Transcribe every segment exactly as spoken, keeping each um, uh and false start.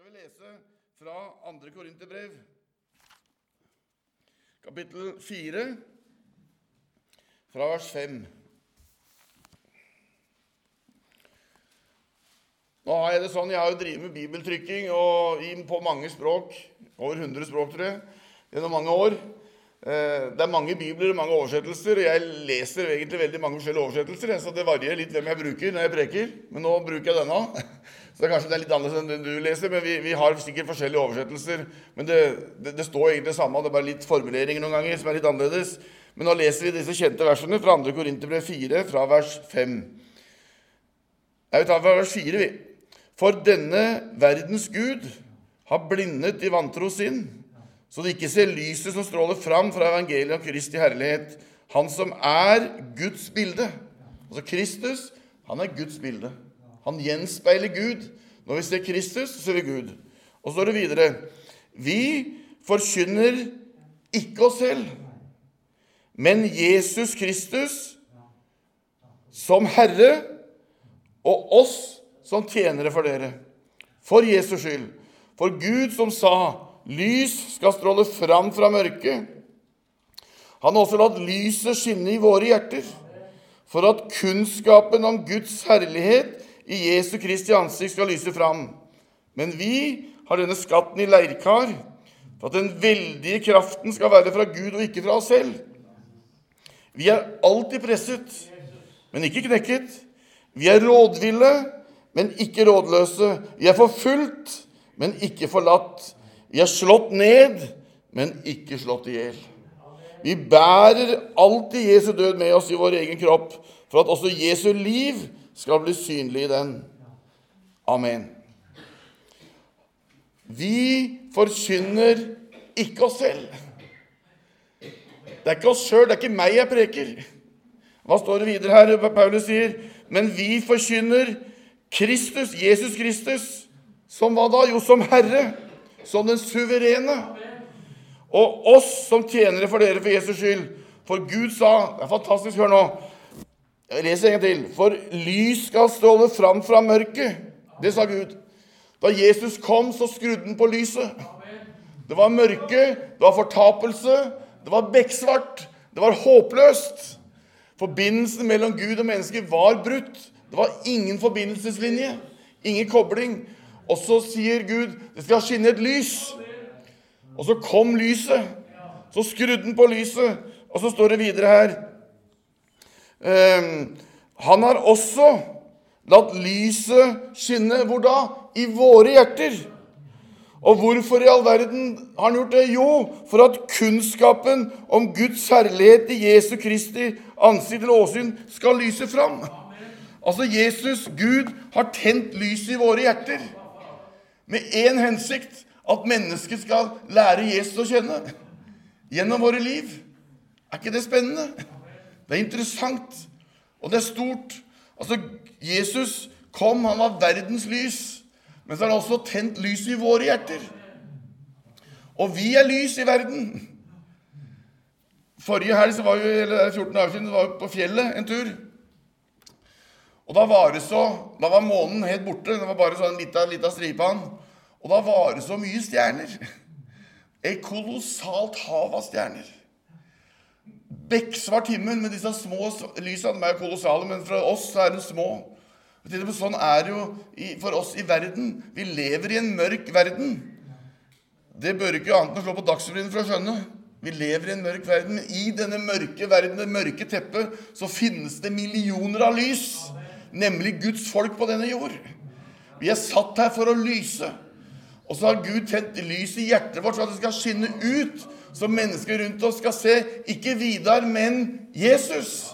vi lese fra andre Korinterbrev, kapittel fire, fra vers fem. Nå har jeg det sånn, jeg har jo drivet med bibeltrykking og inn på mange språk, over hundre språk tror jeg, gjennom mange år. Det er mange bibler og mange oversettelser, og jeg leser egentlig veldig mange forskjellige oversettelser, så det varierer litt hvem jeg bruker når jeg preker, men nå bruker jeg denne. Så det er kanskje det er litt annerledes enn du leser, men vi, vi har sikkert forskjellige oversettelser, men det, det, det står egentlig det samme, det er bare litt formuleringer noen ganger som er litt annerledes. Men nå leser vi disse kjente versene fra andre Korinterbrev fire, fra vers fem. Jeg vil ta fra vers fire, vi. For denne verdens Gud har blindet i vantro sinn, så de ikke ser lyset som stråler fram fra evangeliet om Kristi herlighet, han som er Guds bilde. Altså Kristus, han er Guds bilde. Han gjenspeiler Gud. Når vi ser Kristus, så ser vi Gud. Og så står det videre, vi forkynner ikke oss selv, men Jesus Kristus som Herre, og oss som tjenere for dere. For Jesus skyld. For Gud som sa, lys skal stråle fram fra mørket. Han har også latt lyset skinne i våre hjerter, for at kunnskapen om Guds herlighet i Jesu Kristi ansikt skal lyse fram. Men vi har denne skatten i leirkar, for at den veldige kraften skal være fra Gud og ikke fra oss selv. Vi er alltid presset, men ikke knekket. Vi er rådville, men ikke rådløse. Vi er forfulgt, men ikke forlatt. Vi er slått ned, men ikke slått ihjel. Vi bærer alltid Jesu død med oss i vår egen kropp, for at også Jesu liv skal bli synlig i den. Amen. Vi forkynner ikke oss selv. Det er ikke oss selv, det er ikke meg jeg preker. Hva står det videre her? Paulus sier, men vi forkynner Kristus, Jesus Kristus, som hva da? Jo, som Herre, som den suverene. Og oss som tjenere for dere for Jesus skyld. For Gud sa, det er fantastisk, hør nå, jeg leser en gang til, for lys skal stråle fram fra mørket. Det sa Gud. Da Jesus kom, så skrudde han på lyset. Det var mørke, det var fortapelse, det var bekksvart, det var håpløst. Forbindelsen mellom Gud og mennesker var brutt. Det var ingen forbindelseslinje, ingen kobling. Og så sier Gud, det skal skinne et lys. Og så kom lyset. Så skrudde han på lyset. Og så står det videre her. Um, han har også latt lyset skinne, hvor da? I våre hjerter. Og hvorfor i all verden har han gjort det? Jo, for at kunnskapen om Guds herlighet i Jesu Kristi ansikt eller åsyn skal lyse fram. Altså Jesus, Gud, har tent lyset i våre hjerter. Med en hensikt, at mennesket skal lære Jesus å kjenne. Gjennom våre liv. Er ikke det spennende? Det er interessant. Og det er stort. Altså Jesus kom, han var verdens lys. Men så har han også tent lyset i våre hjerter. Og vi er lys i verden. Forrige helg, så var vi, eller fjorten dager siden, var vi på fjellet en tur. Og da var det så, da var månen helt borte, det var bare sånn liten, liten stripe han. Og da var det så mye stjerner. Et kolossalt hav av stjerner. Bekksvart himmel med disse små lysene, de er jo kolossale, men fra oss er de små. Sånn er det jo for oss i verden. Vi lever i en mørk verden. Det bør ikke annet enn å slå på dagsbrillene for å skjønne. Vi lever i en mørk verden, men i denne mørke verden, det mørke teppet, så finnes det millioner av lys. Nemlig Guds folk på denne jord. Vi er satt her for å lyse. Og så har Gud tent lys i hjertet vårt, så at det skal skinne ut, så mennesker rundt oss skal se, ikke Vidar, men Jesus.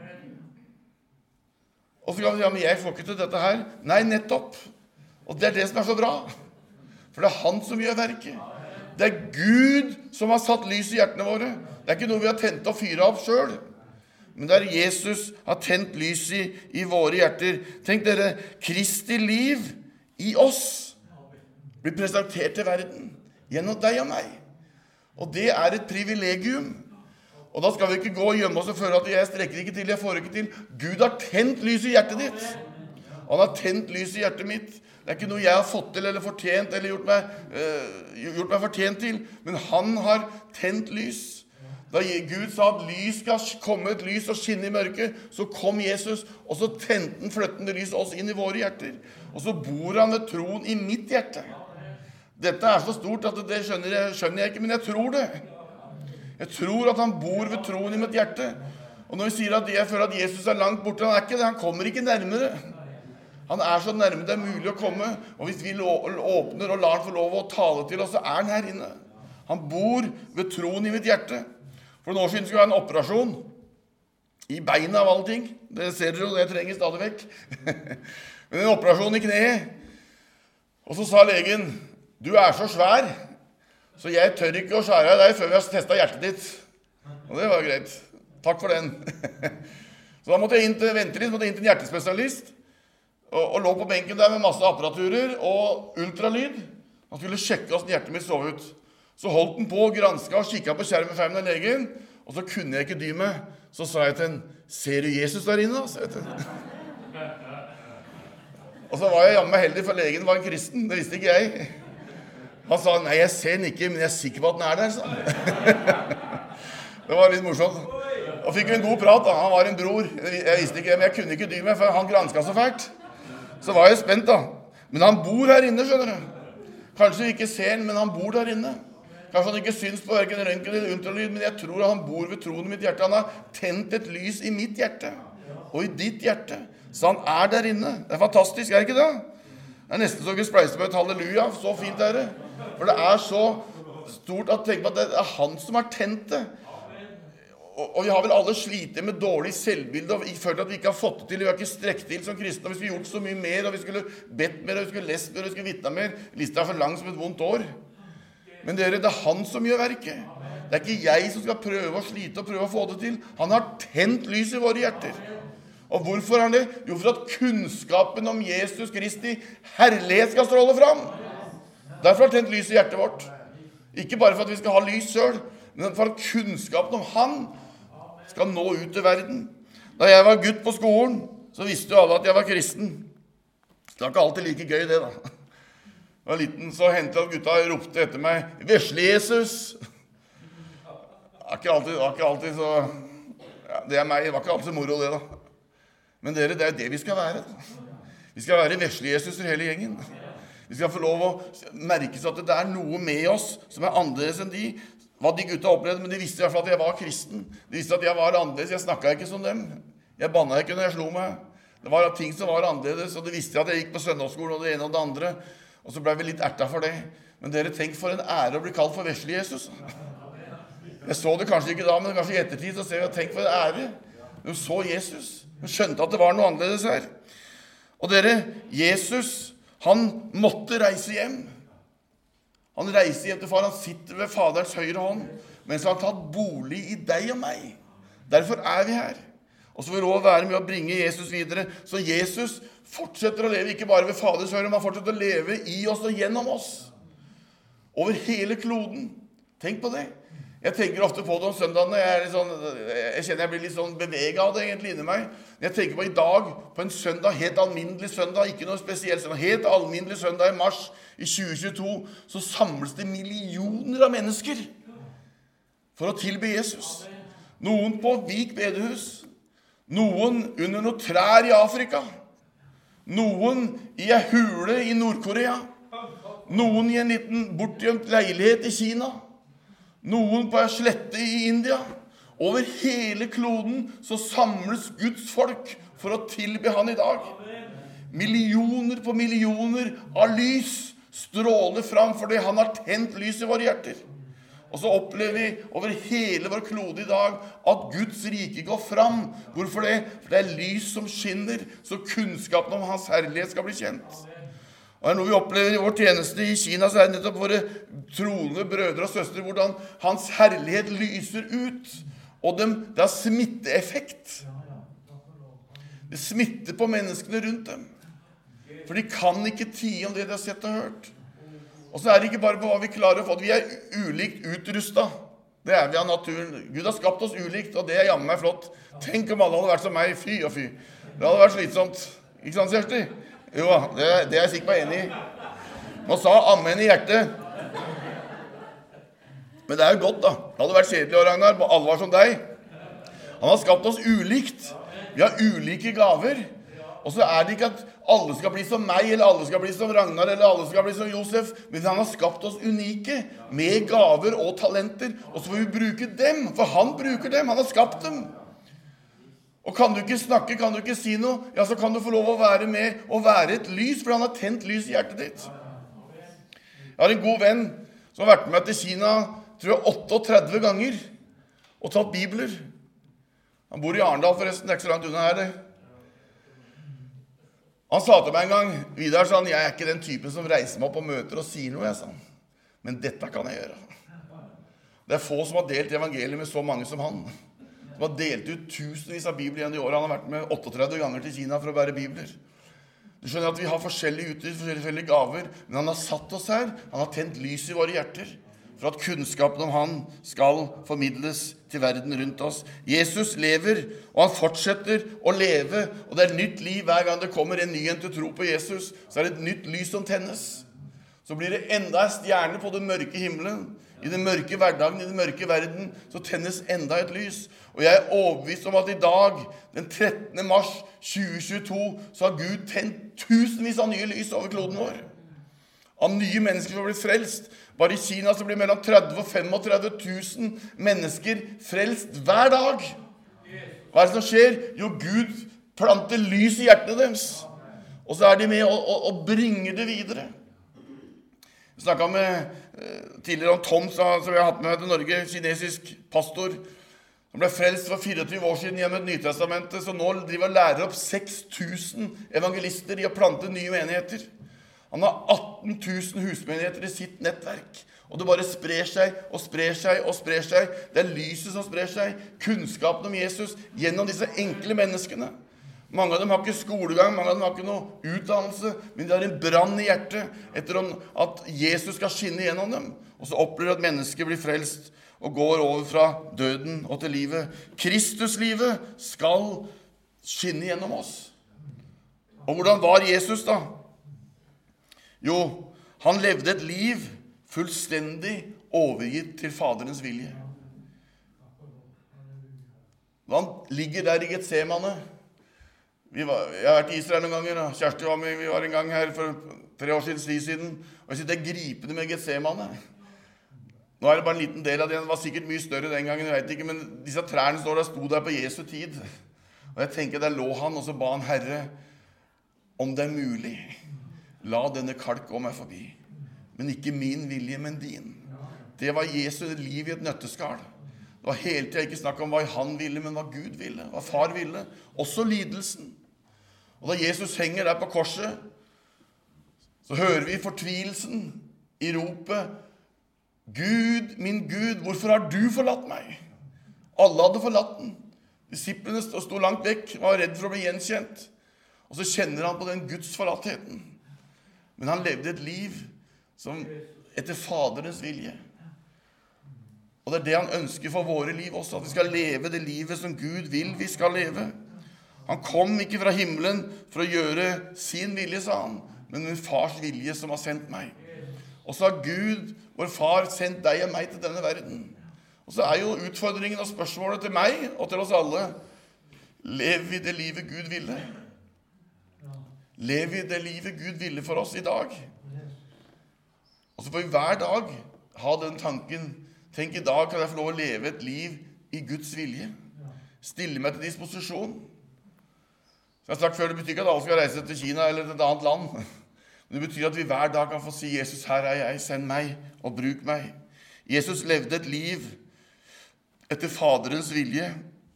Og så kan vi si, ja, men jeg får ikke til dette her. Nei, nettopp. Og det er det som er så bra. For det er han som gjør verket. Det er Gud som har satt lys i hjertene våre. Det er ikke noe vi har tent og fyret opp selv. Men det er Jesus har tent lys i, i våre hjerter. Tenk dere, Kristi liv i oss blir presentert til verden gjennom deg og meg. Og det er et privilegium. Og da skal vi ikke gå og gjemme oss og føle at jeg strekker ikke til, jeg får ikke til. Gud har tent lys i hjertet ditt. Han har tent lys i hjertet mitt. Det er ikke noe jeg har fått til eller fortjent eller gjort meg, uh, gjort meg fortjent til. Men han har tent lys. Da Gud sa at lys skal komme et lys og skinne i mørket, så kom Jesus, og så tente han fløttende lys oss inn i våre hjerter. Og så bor han ved troen i mitt hjerte. Dette er så stort at det skjønner jeg, skjønner jeg ikke, men jeg tror det. Jeg tror at han bor ved troen i mitt hjerte. Og når vi sier at jeg føler at Jesus er langt borte, han er ikke det, han kommer ikke nærmere. Han er så nærme det er mulig å komme, og hvis vi åpner og lar han få lov å tale til oss, så er han her inne. Han bor ved troen i mitt hjerte. For noen år siden skulle jeg ha en operasjon i beina av alle ting. Det ser dere jo, det trenger stadig vekk. Men en operasjon i kneet. Og så sa legen, du er så svær, så jeg tør ikke å skjære deg før vi har testet hjertet ditt. Og det var greit. Takk for den. Så da måtte jeg inn til, vente litt, måtte jeg inn til en hjertespesialist, og, og lå på benken der med masse apparaturer og ultralyd. Han skulle sjekke hvordan hjertet mitt så ut. Så holdt den på, gransket og kikket på skjermen fermen av legen, og så kunne jeg ikke dy meg. Så sa jeg til henne, ser du Jesus der inne? Så jeg til henne. Og så var jeg jammen heldig, for legen var en kristen, det visste ikke jeg. Han sa, nei, jeg ser den ikke, men jeg er sikker på at den er der, sa han. Det var litt morsomt. Og fikk vi en god prat, da. Han var en bror. Jeg visste ikke, men jeg kunne ikke dy meg, for han gransket så fælt. Så var jeg spent, da. Men han bor her inne, skjønner du. Kanskje vi ikke ser den, men han bor der inne. Kanskje han ikke syns på hverken røntgen eller ultralyd, men jeg tror at han bor ved troen i mitt hjerte. Han har tent et lys i mitt hjerte, og i ditt hjerte. Så han er der inne. Det er fantastisk, er det ikke det? Det er nesten så vi spleiser på et halleluja. Så fint er det. For det er så stort at tenk på at det er han som har tent det. Og vi har vel alle slitt med dårlig selvbilde, og vi føler at vi ikke har fått det til, vi har ikke strekt til som kristne, og hvis vi gjort så mye mer, og vi skulle bedt mer, og vi skulle lest mer, og vi skulle vitnet mer, lista er for lang som et vondt år. Men dere, det er han som gjør verket. Det er ikke jeg som skal prøve å slite og prøve å få det til. Han har tent lys i våre hjerter. Og hvorfor er han det? Jo, for at kunnskapen om Jesus Kristi herlighet skal stråle fram. Derfor har han tent lys i hjertet vårt. Ikke bare for at vi skal ha lys selv, men for at kunnskapen om han skal nå ut til verden. Da jeg var gutt på skolen, så visste jo alle at jeg var kristen. Det var ikke alltid like gøy det da. Da jeg var liten, så hendte at gutta ropte etter meg, «Vesle Jesus!» Det var ikke alltid, det var ikke alltid så... Ja, det er meg, det var ikke alltid så moro det da. Men dere, det er det vi skal være. Vi skal være vesle Jesuser hele gjengen. Vi skal få lov å merke seg at det er noe med oss som er annerledes enn de. Hva de gutta opplevde, men de visste i hvert fall at jeg var kristen. De visste at jeg var annerledes, jeg snakket ikke som dem. Jeg bannet ikke når jeg slo meg. Det var ting som var annerledes, og de visste at jeg gikk på søndagsskolen og det ene og det andre. Og så ble vi litt ertet for det. Men dere, tenk for en ære å bli kalt for vesle Jesus. Jeg så det kanskje ikke da, men kanskje i ettertid så ser vi at tenk for en ære. De så Jesus. De skjønte at det var noe annerledes her. Og dere, Jesus, han måtte reise hjem. Han reiser hjem til far, han sitter ved faderens høyre hånd, mens han har tatt bolig i deg og meg. Derfor er vi her. Og så vil vi lov være med å bringe Jesus videre. Så Jesus fortsetter å leve ikke bare ved faders høyre, men han fortsetter å leve i oss og gjennom oss. Over hele kloden. Tenk på det. Jeg tenker ofte på det om søndagene. Jeg, er litt sånn, jeg kjenner jeg blir litt sånn beveget av det egentlig inni meg. Jeg tenker på i dag, på en søndag, helt alminnelig søndag, ikke noe spesielt søndag, helt alminnelig søndag i mars i tjue tjueto, så samles det millioner av mennesker for å tilbe Jesus. Noen på Vik bedehus, noen under noen trær i Afrika, noen i en hule i Nord-Korea, noen i en liten bortgjemt leilighet i Kina, noen på en slette i India. Over hele kloden så samles Guds folk for å tilbe han i dag. Millioner på millioner av lys stråler fram fordi han har tent lys i våre hjerter. Og så opplever vi over hele vår klode i dag at Guds rike går fram. Hvorfor det? For det er lys som skinner, så kunnskapen om hans herlighet skal bli kjent. Og det er noe vi opplever i vår tjeneste i Kina, så er det nettopp våre troende brødre og søstre, hvordan hans herlighet lyser ut. Og dem, det har smitteeffekt. Det smitter på menneskene rundt dem. For de kan ikke tie om det de har sett og hørt. Og så er det ikke bare på hva vi klarer å få. Vi er ulikt utrustet. Det er vi av naturen. Gud har skapt oss ulikt, og det er jammen meg flott. Tenk om alle hadde vært som meg, fy og fy. Det hadde vært slitsomt. Ikke sant, Kjersti? Jo, det, det er jeg sikkert enig i. Man sa amen i hjertet. Men det er jo godt da. Det hadde vært kjedelig, Ragnar, på alle var som deg. Han har skapt oss ulikt. Vi har ulike gaver. Og så er det ikke at alle skal bli som meg, eller alle skal bli som Ragnar, eller alle skal bli som Josef. Men han har skapt oss unike, med gaver og talenter. Og så får vi bruke dem, for han bruker dem. Han har skapt dem. Og kan du ikke snakke, kan du ikke si noe, ja, så kan du få lov å være med og være et lys, for han har tent lys i hjertet ditt. Jeg har en god venn som har vært med til Kina, tror jeg, trettioåtte ganger, og tatt bibler. Han bor i Arendal forresten, det er ikke så langt unna her det. Han sa til meg en gang, Vidar, sa han, jeg er ikke den typen som reiser meg opp og møter og sier noe, jeg sa han. Men dette kan jeg gjøre. Det er få som har delt evangeliet med så mange som han. Som har delt ut tusenvis av bibler igjen i år. Han har vært med trettioåtte ganger til Kina for å bære bibler. Du skjønner at vi har forskjellige utstyr, forskjellige gaver, men han har satt oss her. Han har tent lys i våre hjerter, for at kunnskapen om han skal formidles til verden rundt oss. Jesus lever, og han fortsetter å leve, og det er nytt liv hver gang det kommer en ny en til tro på Jesus, så er det et nytt lys som tennes. Så blir det enda en stjerne på den mørke himmelen. I den mørke hverdagen, i den mørke verden, så tennes enda et lys. Og jeg er overbevist om at i dag, den trettende mars tjue tjueto, så har Gud tent tusenvis av nye lys over kloden vår. Av nye mennesker som har blitt frelst. Bare i Kina så blir mellom tretti og trettifem tusen mennesker frelst hver dag. Hva er det som skjer? Jo, Gud planter lys i hjertene deres. Og så er de med og, og, og bringer det videre. Jeg snakket med eh, tidligere om Tom, som jeg har hatt med til Norge, kinesisk pastor. Han ble frelst for fireogtyve år siden gjennom et Nytestamentet, så nå driver og lærer opp seks tusen evangelister i å plante nye menigheter. Han har atten tusen husmenigheter i sitt nettverk, og det bare sprer seg og sprer seg og sprer seg. Det er lyset som sprer seg, kunnskapen om Jesus gjennom disse enkle menneskene. Mange av dem har ikke skolegang, mange av dem har ikke noe utdannelse, men de har en brann i hjertet etter at Jesus skal skinne gjennom dem. Og så opplever at mennesker blir frelst og går over fra døden og til livet. Kristuslivet skal skinne gjennom oss. Og hvordan var Jesus da? Jo, han levde et liv fullstendig overgitt til Faderens vilje. Da han ligger der i Getsemane, vi var, jeg har vært i Israel noen ganger, og Kjersti var med, vi var en gang her for tre år siden, siden, og jeg synes det er gripende med Getsemane. Nå er det bare en liten del av det, det var sikkert mye større den gangen, jeg vet ikke, men disse trærne står der, sto der på Jesu tid. Og jeg tenker, der lå han, og så ba han, Herre, om det er mulig, la denne kalk gå meg forbi. Men ikke min vilje, men din. Det var Jesu liv i et nøtteskal. Det var hele tiden ikke snakk om hva han ville, men hva Gud ville, hva far ville. Også lidelsen. Og da Jesus henger der på korset, så hører vi fortvilelsen i ropet, Gud, min Gud, hvorfor har du forlatt meg? Alle hadde forlatt den. Disiplene stod langt vekk, var redd for å bli gjenkjent. Og så kjenner han på den Guds forlattheten. Men han levde et liv som etter Faderens vilje. Og det er det han ønsker for våre liv også, at vi skal leve det livet som Gud vil vi skal leve. Han kom ikke fra himmelen for å gjøre sin vilje, sa han, men min fars vilje som har sendt meg. Og så har Gud, vår far, sendt deg og meg til denne verden. Og så er jo utfordringen og spørsmålet til meg og til oss alle, lever vi det livet Gud ville? Lever vi det livet Gud ville for oss i dag? Og så får vi hver dag ha den tanken, tenk i dag kan jeg få lov å leve et liv i Guds vilje. Stille meg til disposisjon. Som jeg har sagt før, det betyr ikke at alle skal reise til Kina eller til et annet land. Men det betyr at vi hver dag kan få si, Jesus, her er jeg, send meg og bruk meg. Jesus levde et liv etter Faderens vilje.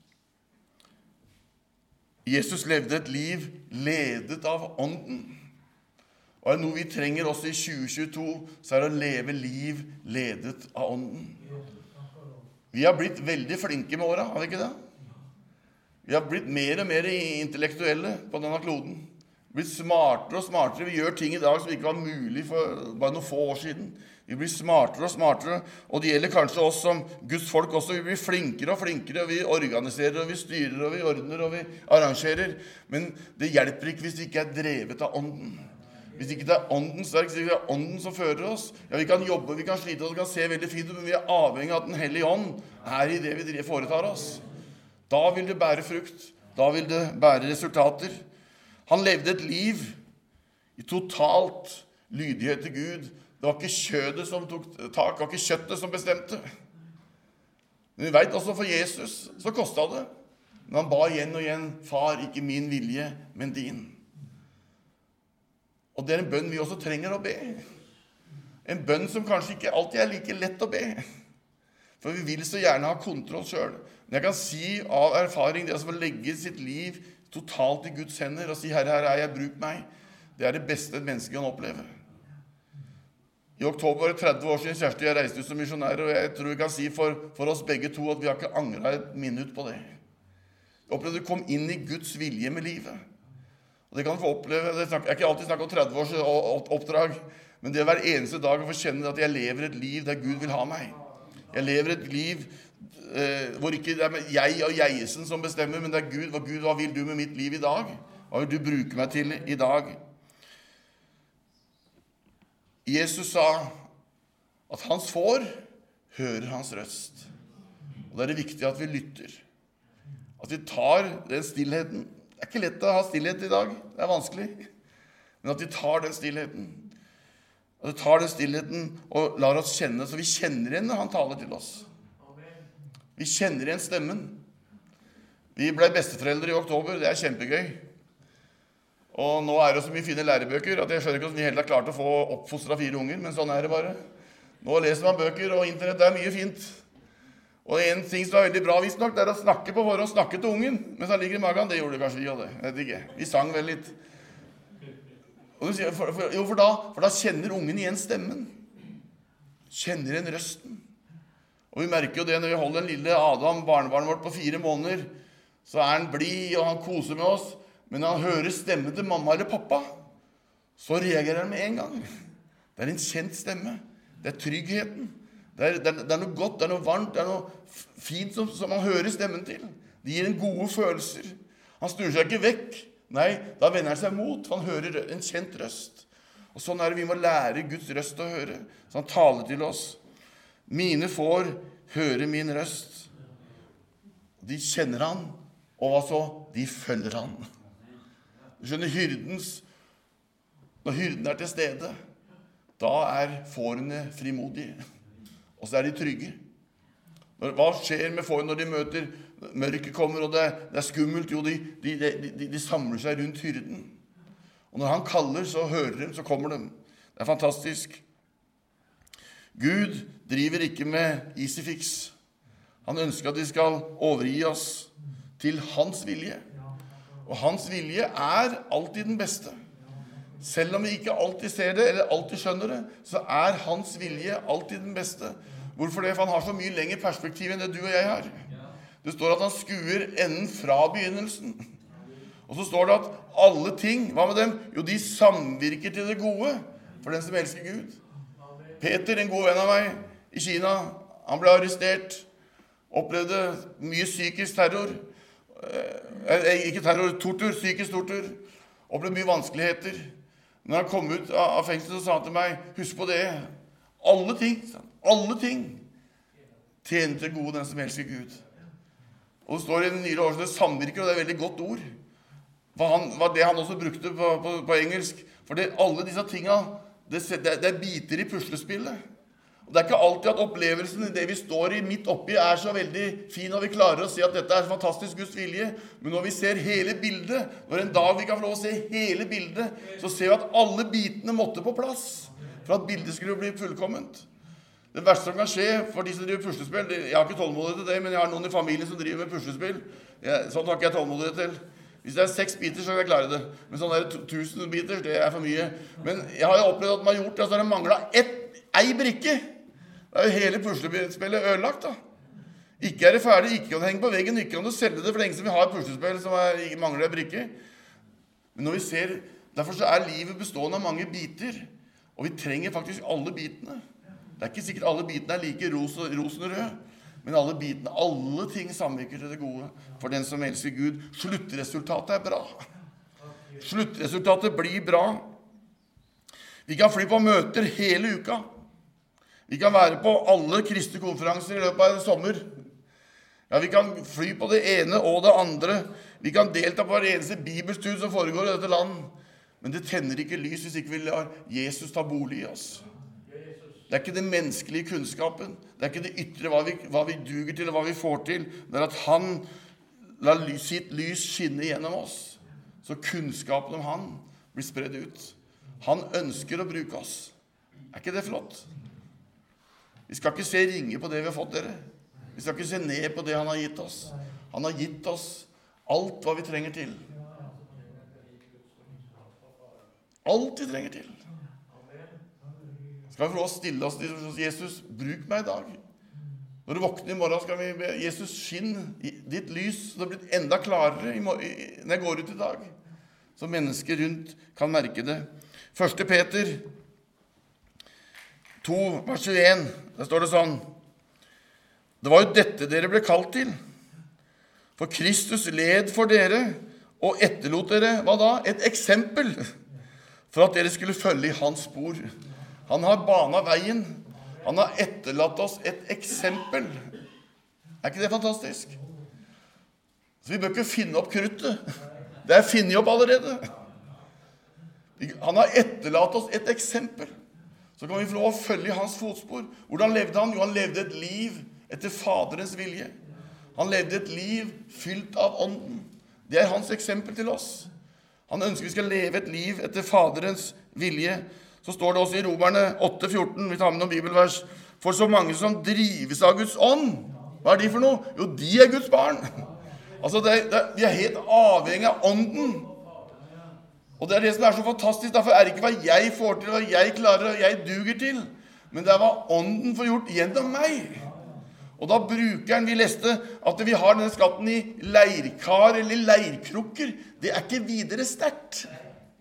Jesus levde et liv ledet av ånden. Og er det noe vi trenger også i tjue tjueto, så er det å leve liv ledet av ånden. Vi har blitt veldig flinke med åra, har vi ikke det? Vi har blitt mer og mer intellektuelle på denne kloden. Vi blir smartere og smartere. Vi gjør ting i dag som ikke var mulig for bare noen få år siden. Vi blir smartere og smartere, og det gjelder kanskje oss som Guds folk også. Vi blir flinkere og flinkere, og vi organiserer, og vi styrer, og vi ordner, og vi arrangerer. Men det hjelper ikke hvis vi ikke er drevet av ånden. Hvis ikke det er ånden sterk, hvis ikke det er ånden som fører oss. Ja, vi kan jobbe, vi kan slite, og det kan se veldig fint ut, men vi er avhengig av at den hellige ånd er i det vi foretar oss. Da vil det bære frukt. Da vil det bære resultater. Han levde et liv i totalt lydighet til Gud. Det var ikke kjødet som tok tak, det var ikke kjøttet som bestemte. Men vi vet også for Jesus, så kostet det. Men han ba igjen og igjen, far, ikke min vilje, men din. Og det er en bønn vi også trenger å be. En bønn som kanskje ikke alltid er like lett å be. For vi vil så gjerne ha kontroll selv. Men jeg kan si av erfaring, det som å legge sitt liv totalt i Guds hender og si, Herre, her er jeg, bruk meg. Det er det beste et menneske kan oppleve. I oktober var det tretti år siden Kjersti og jeg reiste ut som misjonærer, og jeg tror vi kan si for, for oss begge to at vi har ikke angret et minutt på det. Jeg opplevde å komme inn i Guds vilje med livet. Og det kan vi få oppleve, det er ikke alltid snakk om tretti års oppdrag, men det er hver eneste dag å få kjenne at jeg lever et liv der Gud vil ha meg. Jeg lever et liv eh, hvor ikke det er jeg og jeisen som bestemmer, men det er Gud. Hva Gud, hva vil du med mitt liv i dag? Hva vil du bruke meg til i dag? Jesus sa at hans får hører hans røst. Og det er det viktig at vi lytter. At vi tar den stillheten. Det er ikke lett å ha stillhet i dag. Det er vanskelig. Men at vi tar den stillheten. At vi tar den stillheten og lar oss kjenne, så vi kjenner igjen når han taler til oss. Vi kjenner igjen stemmen. Vi ble besteforeldre i oktober. Det er kjempegøy. Og nå er det så mye fine lærebøker at jeg skjønner ikke hvordan vi helt har klart å få oppfostret fire unger, men sånn er det bare. Nå leser man bøker, og internett er mye fint. Og en ting som er veldig bra, visst nok, det er å snakke på forhånd, snakke til ungen, mens han ligger i magen. Det gjorde kanskje vi og det, jeg vet ikke. Vi sang vel litt. Og du sier, for, for, jo, for da, for da kjenner ungen igjen stemmen. Kjenner igjen røsten. Og vi merker jo det når vi holder den lille Adam, barnebarnet vårt, på fire måneder, så er han blid, og han koser med oss. Men når han hører stemmen til mamma eller pappa, så reagerer han med en gang. Det er en kjent stemme. Det er tryggheten. Det er, det er, det er noe godt, det er noe varmt, det er noe fint som, som han hører stemmen til. Det gir en gode følelser. Han snur seg ikke vekk. Nei, da vender han seg mot, for han hører en kjent røst. Og sånn er det vi må lære Guds røst å høre. Så han taler til oss. Mine får høre min røst. De kjenner han, og hva så? De følger han. Du skjønner, hyrdens, når hyrden er til stede, da er fårene frimodige, og så er de trygge. Når, hva skjer med fårene når de møter, mørket kommer, og det, det er skummelt? Jo, de, de, de, de samler seg rundt hyrden. Og når han kaller, så hører de, så kommer de. Det er fantastisk. Gud driver ikke med easy fix. Han ønsker at vi skal overgi oss til hans vilje. Og hans vilje er alltid den beste. Selv om vi ikke alltid ser det, eller alltid skjønner det, så er hans vilje alltid den beste. Hvorfor det? For han har så mye lengre perspektiv enn det du og jeg har. Det står at han skuer enden fra begynnelsen. Og så står det at alle ting, hva med dem? Jo, de samvirker til det gode for den som elsker Gud. Peter, en god venn av meg i Kina, han ble arrestert, opplevde mye psykisk terror, Eh, ikke terror, tortur, psykisk tortur, og ble mye vanskeligheter. Når han kom ut av fengselet, så sa han til meg, husk på det, alle ting, alle ting tjener til gode den som elsker Gud. Og det står i den nye årsene, samvirker, og det er et veldig godt ord. Hva, han, hva det han også brukte på, på, på engelsk. For det, alle disse tingene, det, det, det er biter i puslespillet. Og det er ikke alltid at opplevelsen i det vi står i midt oppi er så veldig fin, og vi klarer å se at dette er fantastisk Guds vilje. Men når vi ser hele bildet, når en dag vi kan få lov å se hele bildet, så ser vi at alle bitene måtte på plass for at bildet skulle bli fullkomment. Det verste som kan skje for de som driver puslespill, jeg har ikke tålmodighet til det, men jeg har noen i familien som driver med puslespill. Jeg, sånn har ikke jeg tålmodighet til. Hvis det er seks biter, så kan jeg klare det. Men sånn er det tusen biter, det er for mye. Men jeg har jo opplevd at man har gjort det, og så har det manglet ett, ei brikke. Det er jo hele puslespillet ødelagt da. Ikke er det ferdig, ikke kan det henge på veggen, ikke kan du selge det for lenge som vi har puslespill som er, mangler en brikke. Men når vi ser Derfor så er livet bestående av mange biter, og vi trenger faktisk alle bitene. Det er ikke sikkert alle bitene er like ros og rosenrød, men alle bitene, alle ting samvirker til det gode for den som elsker Gud. Sluttresultatet er bra. Sluttresultatet blir bra. Vi kan fly på møter hele uka. Vi kan være på alle kristne konferanser i løpet av en sommer. Ja, vi kan fly på det ene og det andre. Vi kan delta på hver eneste bibelstudie som foregår i dette land. Men det tenner ikke lys hvis ikke vi lar Jesus ta bolig i oss. Det er ikke det menneskelige kunnskapen. Det er ikke det ytre, hva vi, hva vi duger til og hva vi får til. Det er at han lar sitt lys skinne gjennom oss. Så kunnskapen om han blir spredd ut. Han ønsker å bruke oss. Er ikke det flott? Vi skal ikke se ringe på det vi har fått, dere. Vi skal ikke se ned på det han har gitt oss. Han har gitt oss alt hva vi trenger til. Alt vi trenger til. Skal vi få lov å stille oss til Jesus, bruk meg i dag. Når du våkner i morgen, skal vi be Jesus, skinn ditt lys, så det blir enda klarere når jeg går ut i dag. Så mennesker rundt kan merke det. Første Peter to, vers tjueen, der står det sånn: det var jo dette dere ble kalt til. For Kristus led for dere, og etterlot dere, hva da? Et eksempel, for at dere skulle følge i hans spor. Han har banet veien. Han har etterlatt oss et eksempel. Er ikke det fantastisk? Så vi bør ikke finne opp kruttet. Det er finnet opp allerede. Han har etterlatt oss et eksempel. Så kan vi få lov å følge hans fotspor. Hvordan levde han? Jo, han levde et liv etter Faderens vilje. Han levde et liv fylt av ånden. Det er hans eksempel til oss. Han ønsker vi skal leve et liv etter Faderens vilje. Så står det også i Romerne åtte fjorten, vi tar med noen bibelvers: for så mange som drives av Guds ånd. Hva er de for noe? Jo, de er Guds barn. Altså, det er, det er, vi er helt avhengig av ånden. Og det er det som er så fantastisk. Derfor er det ikke hva jeg får til, hva jeg klarer, og jeg duger til. Men det er hva ånden får gjort gjennom meg. Og da bruker han, vi leste, at vi har denne skatten i leirkar eller leirkrukker. Det er ikke videre sterkt.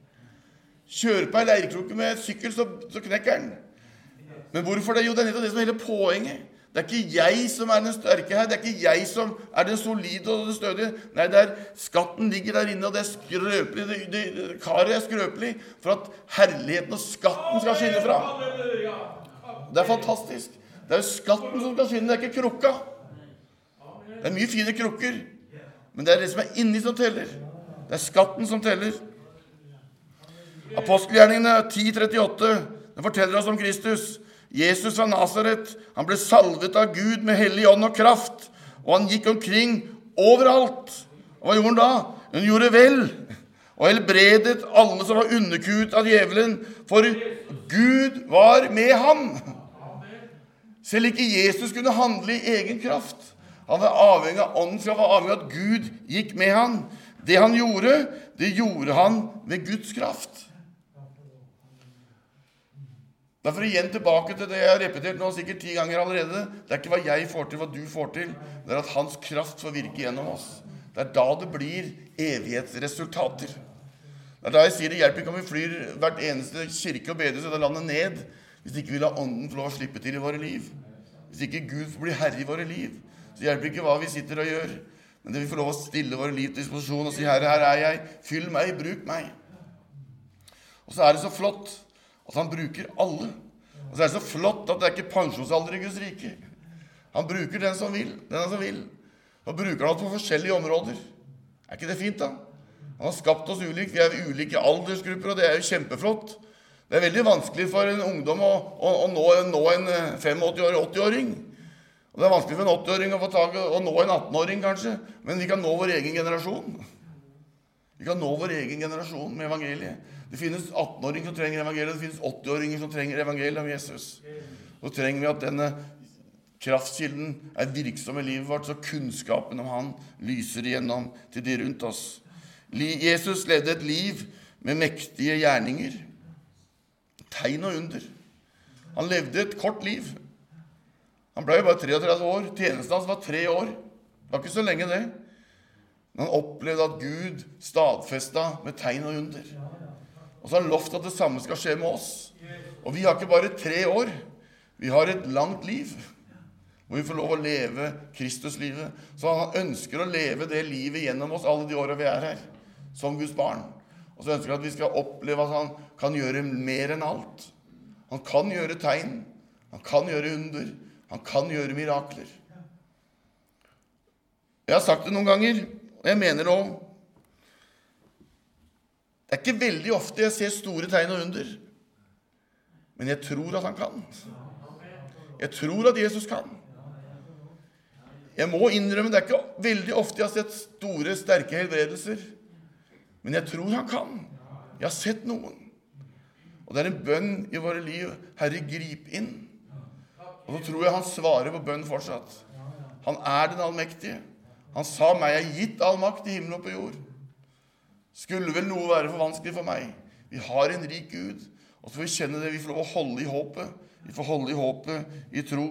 Kjører på en leirkrukke med sykkel, så, så knekker den. Men hvorfor det? Jo, det er nettopp det som er hele poenget. Det er ikke jeg som er den sterke her. Det er ikke jeg som er den solide og den stødige. Nei, det er skatten ligger der inne, og det er skrøpelig. Det, det, det, karet er skrøpelig for at herligheten og skatten skal skinne fram. Det er fantastisk. Det er jo skatten som skal skinne, det er ikke krukka. Det er mye fine krukker, men det er det som er inni som teller. Det er skatten som teller. Apostelgjerningene ti trettiåtte, den forteller oss om Kristus. Jesus fra Nazaret, han ble salvet av Gud med hellig ånd og kraft, og han gikk omkring overalt. Og hva gjorde han da? Han gjorde vel, og helbredet alle som var underkuet av djevelen, for Gud var med ham. Selv ikke Jesus kunne handle i egen kraft. Han var avhengig av ånden, for han var avhengig av at Gud gikk med ham. Det han gjorde, det gjorde han med Guds kraft. Derfor igjen tilbake til det jeg har repetert nå sikkert ti ganger allerede. Det er ikke hva jeg får til, hva du får til. Det er at hans kraft får virke gjennom oss. Det er da det blir evighetsresultater. Det er da jeg sier det hjelper ikke om vi flyr hvert eneste kirke og bedre så det landet ned, hvis ikke vi lar ånden få lov å slippe til i våre liv. Hvis ikke Gud får bli herre i våre liv, så hjelper ikke hva vi sitter og gjør. Men det vi får lov å stille våre liv til disposisjon og si: Herre, her er jeg, fyll meg, bruk meg. Og så er det så flott at han bruker alle. Og så er det så flott at det er ikke pensjonsalder i Guds rike. Han bruker den som vil, den som vil. Og bruker han oss på forskjellige områder. Er ikke det fint da? Han har skapt oss ulikt. Vi er ulike aldersgrupper, og det er jo kjempeflott. Det er veldig vanskelig for en ungdom å, å, å nå, nå en femogåtti-åring. Og det er vanskelig for en åtti-åring å få tak å nå en atten-åring kanskje. Men vi kan nå vår egen generasjon. Vi kan nå vår egen generasjon med evangeliet. Det finnes atten-åringer som trenger evangeliet, det finnes åtti-åringer som trenger evangeliet om Jesus. Så trenger vi at denne kraftkilden er virksom i livet vårt, så kunnskapen om han lyser igjennom til de rundt oss. Jesus levde et liv med mektige gjerninger, tegn og under. Han levde et kort liv. Han ble jo bare treogtretti år, tjenesten hans var tre år. Det var ikke så lenge det. Men han opplevde at Gud stadfestet med tegn og under. Og så har han lovt at det samme skal skje med oss. Og vi har ikke bare tre år. Vi har et langt liv, hvor vi får lov å leve Kristuslivet. Så han ønsker å leve det livet gjennom oss alle de årene vi er her, som Guds barn. Og så ønsker han at vi skal oppleve at han kan gjøre mer enn alt. Han kan gjøre tegn, han kan gjøre under, han kan gjøre mirakler. Jeg har sagt det noen ganger, og jeg mener det også. Det er ikke veldig ofte jeg ser store tegn og under, men jeg tror at han kan. Jeg tror at Jesus kan. Jeg må innrømme, det er ikke veldig ofte jeg har sett store, sterke helbredelser, men jeg tror han kan. Jeg har sett noen. Og det er en bønn i våre liv. Herre, grip inn. Og så tror jeg han svarer på bønn fortsatt. Han er den allmektige. Han sa meg, jeg har gitt all makt i himmelen og på jord. Skulle vel noe være for vanskelig for meg? Vi har en rik Gud, og så får vi kjenne det, vi får lov å holde i håpet. Vi får holde i håpet i tro.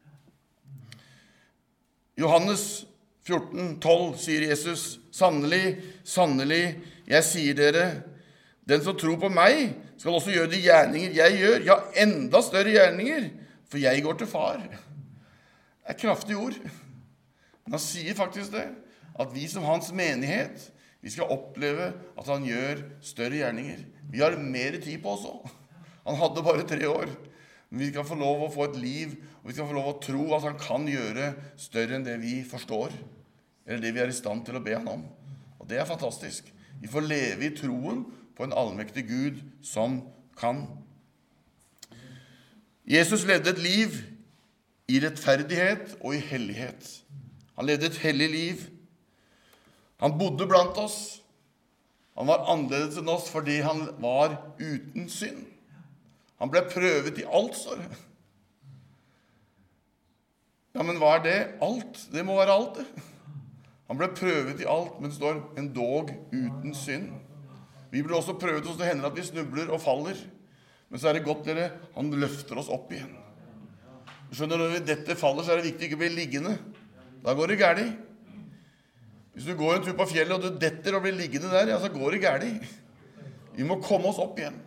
Johannes fjorten tolv sier Jesus, sannelig, sannelig, jeg sier dere, den som tror på meg, skal også gjøre de gjerninger jeg gjør, ja, enda større gjerninger, for jeg går til far. Det er kraftige ord. Men han sier faktisk det, at vi som hans menighet, vi skal oppleve at han gjør større gjerninger. Vi har mer tid på oss også. Han hadde bare tre år. Men vi skal få lov å få et liv, og vi skal få lov å tro at han kan gjøre større enn det vi forstår, eller det vi er i stand til å be han om. Og det er fantastisk. Vi får leve i troen på en allmektig Gud som kan. Jesus levde et liv i rettferdighet og i hellighet. Han levde et hellig liv. Han bodde blant oss. Han var annerledes enn oss fordi han var uten synd. Han ble prøvet i alt, står det. Ja, men hva er det? Alt. Det må være alt, det. Han ble prøvet i alt, men det står en dog uten synd. Vi blir også prøvet, og så hender at vi snubler og faller. Men så er det godt, dere, han løfter oss opp igjen. Du skjønner, når dette faller, så er det viktig ikke å bli liggende. Da går det gærlig. Hvis du går en tur på fjellet, og du detter og blir liggende der, ja, så går det gærlig. Vi må komme oss opp igjen.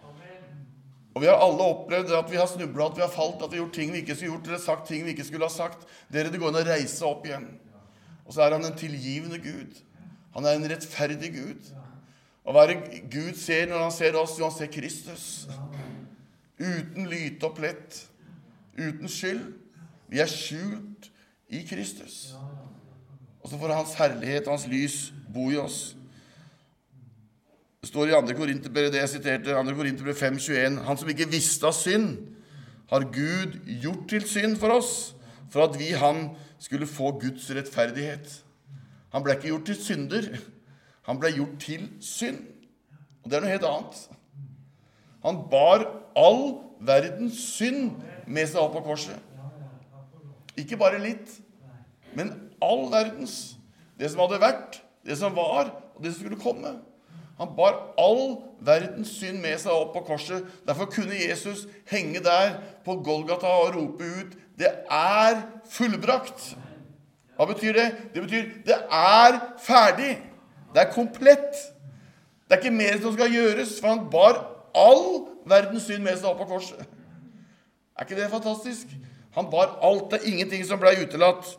Og vi har alle opplevd at vi har snublet, at vi har falt, at vi har gjort ting vi ikke skulle gjort, eller sagt ting vi ikke skulle ha sagt. Dere, det går an å reise opp igjen. Og så er han en tilgivende Gud. Han er en rettferdig Gud. Og hva er det Gud ser når han ser oss? Jo, han ser Kristus. Uten lyte og plett. Uten skyld. Vi er skjult i Kristus. Og så får hans herlighet, hans lys, bo i oss. Det står i andre Korinterbrev, det jeg siterte, andre Korinterbrev fem tjueen, han som ikke visste av synd, har Gud gjort til synd for oss, for at vi han skulle få Guds rettferdighet. Han ble ikke gjort til synder, han ble gjort til synd. Og det er noe helt annet. Han bar all verdens synd med seg opp på korset. Ikke bare litt, men all verdens. Det som hadde vært, det som var, og det som skulle komme. Han bar all verdens synd med seg opp på korset. Derfor kunne Jesus henge der på Golgata og rope ut, det er fullbrakt. Hva betyr det? Det betyr, det er ferdig. Det er komplett. Det er ikke mer som skal gjøres, for han bar all verdens synd med seg opp på korset. Er ikke det fantastisk? Han bar alt, det er ingenting som ble utelatt.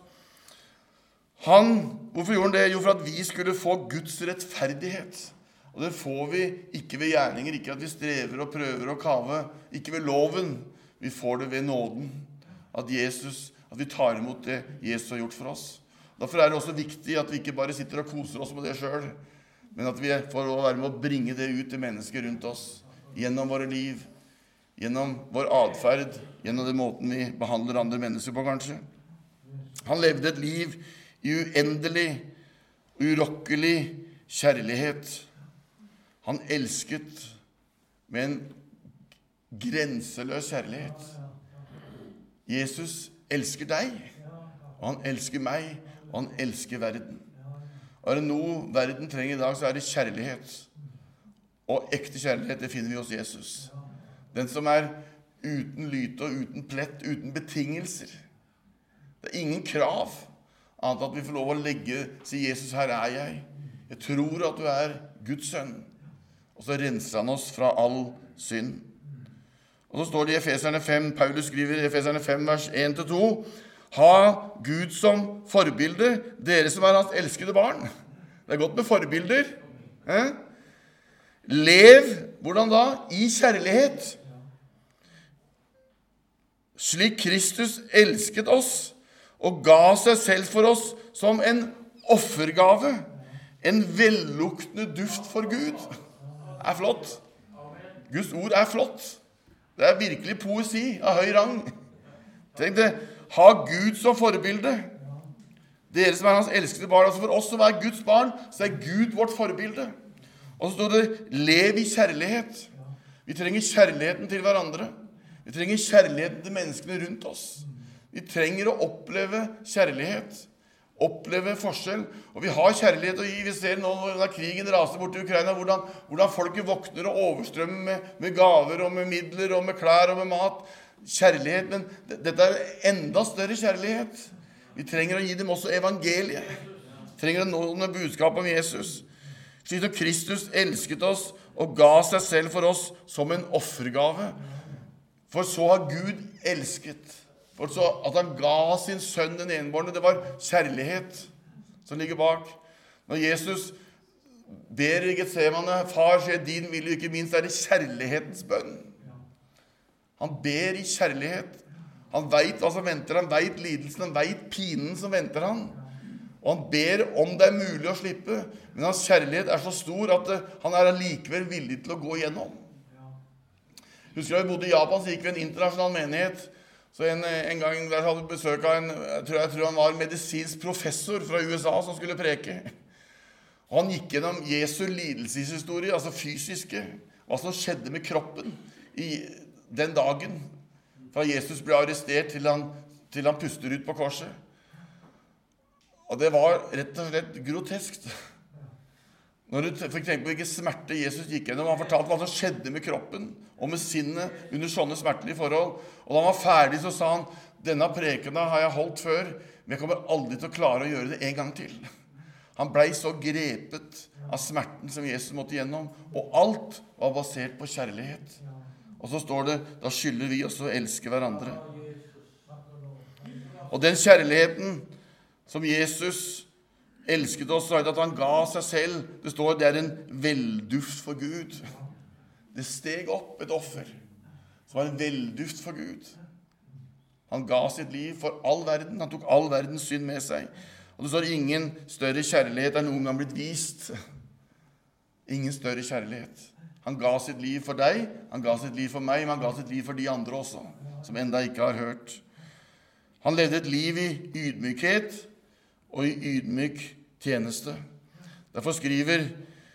Han, hvorfor gjorde han det? Jo, for at vi skulle få Guds rettferdighet. Og det får vi ikke ved gjerninger, ikke at vi strever og prøver og kave, ikke ved loven. Vi får det ved nåden. At Jesus, at vi tar imot det Jesus har gjort for oss. Derfor er det også viktig at vi ikke bare sitter og koser oss med det selv, men at vi får være med å bringe det ut til mennesker rundt oss, gjennom våre liv, gjennom vår adferd, gjennom den måten vi behandler andre mennesker på, kanskje. Han levde et liv i uendelig, urokkelig kjærlighet. Han elsket med en grenseløs kjærlighet. Jesus elsker deg, og han elsker meg, og han elsker verden. Og er det noe verden trenger i dag, så er det kjærlighet. Og ekte kjærlighet, det finner vi hos Jesus. Den som er uten lyte og uten plett, uten betingelser. Det er ingen krav, annet at vi får lov å legge, si Jesus, her er jeg. Jeg tror at du er Guds sønn. Og og så renser han oss fra all synd. Og så står det i Efeserne fem, Paulus skriver i Efeserne fem, vers en til to, ha Gud som forbilder, dere som er hans elskede barn. Det er godt med forbilder. Eh? Lev, hvordan da? I kjærlighet. Slik Kristus elsket oss, og ga seg selv for oss som en offergave, en velluktende duft for Gud. Det er flott. Guds ord er flott. Det er virkelig poesi av høy rang. Tenk det, ha Gud som forbilde. Dere som er hans elskede barn, altså for oss som er Guds barn, så er Gud vårt forbilde. Og så står det, lev i kjærlighet. Vi trenger kjærligheten til hverandre. Vi trenger kjærligheten til menneskene rundt oss. Vi trenger å oppleve kjærlighet. Oppleve forskjell. Og vi har kjærlighet å gi. Vi ser nå når krigen raser bort i Ukraina, hvordan, hvordan folket våkner og overstrømmer med, med gaver og med midler og med klær og med mat. Kjærlighet, men dette er enda større kjærlighet. Vi trenger å gi dem også evangeliet. Vi trenger å nå dem med budskap om Jesus. Slik som Kristus elsket oss og ga seg selv for oss som en offergave. For så har Gud elsket. For så at han ga sin sønn den enbårne, det var kjærlighet som ligger bak. Når Jesus ber i Getsemane, far, skje din vilje, ikke minst er det kjærlighetens bønn. Han ber i kjærlighet. Han vet hva som venter, han vet lidelsen, han vet pinen som venter han. Og han ber om det er mulig å slippe, men hans kjærlighet er så stor at han er likevel villig til å gå igjennom. Husker jeg vi bodde i Japan, så gikk vi en internasjonal menighet. Så en, en gang der hadde vi besøk av en, jeg tror, jeg tror han var medisinsk professor fra U S A som skulle preke. Og han gikk gjennom Jesu lidelseshistorie, altså fysiske, hva som skjedde med kroppen i den dagen, fra Jesus ble arrestert til han, til han puster ut på korset. Og det var rett og slett groteskt. Når du fikk tenke på hvilken smerte Jesus gikk gjennom, han fortalte hva som skjedde med kroppen og med sinnet under sånne smertelige forhold. Og da han var ferdig, så sa han, denne prekena har jeg holdt før, men jeg kommer aldri til å klare å gjøre det en gang til. Han ble så grepet av smerten som Jesus måtte gjennom, og alt var basert på kjærlighet. Og så står det, da skylder vi oss å elske hverandre. Og den kjærligheten som Jesus elsket oss, så er det at han ga seg selv. Det står, det er en velduft for Gud. Det steg opp et offer, som var en velduft for Gud. Han ga sitt liv for all verden. Han tok all verdens synd med seg. Og det står, ingen større kjærlighet er noen gang blitt vist. Ingen større kjærlighet. Han ga sitt liv for deg, han ga sitt liv for meg, men han ga sitt liv for de andre også, som enda ikke har hørt. Han levde et liv i ydmykhet og i ydmyk tjeneste. Derfor skriver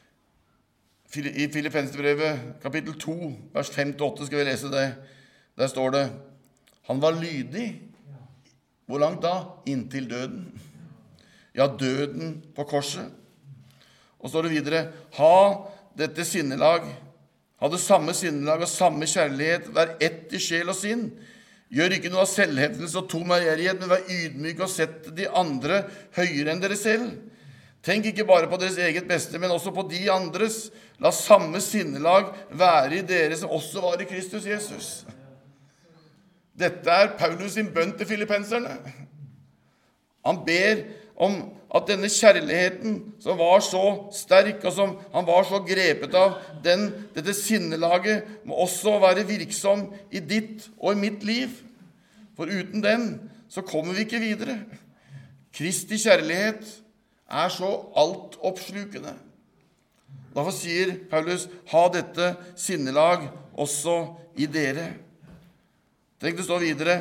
i Filippenserbrevet kapittel to, vers fem til åtte, skal vi lese det. Der står det, han var lydig. Hvor langt da? Inntil døden. Ja, døden på korset. Og står det videre, ha dette sinnelag, ha det samme sinnelag og samme kjærlighet, vær ett i sjel og sinn. Gjør ikke noe av selvhevdelse og tom ærgjerrighet, men vær ydmyk og sett de andre høyere enn dere selv. Tenk ikke bare på deres eget beste, men også på de andres. La samme sinnelag være i dere som også var i Kristus Jesus. Dette er Paulus sin bønn til filippenserne. Han ber om at denne kjærligheten som var så sterk, og som han var så grepet av, den, dette sinnelaget må også være virksom i ditt og i mitt liv. For uten den så kommer vi ikke videre. Kristi kjærlighet er så alt oppslukende. Derfor sier Paulus, ha dette sinnelag også i dere. Tenk, det står videre,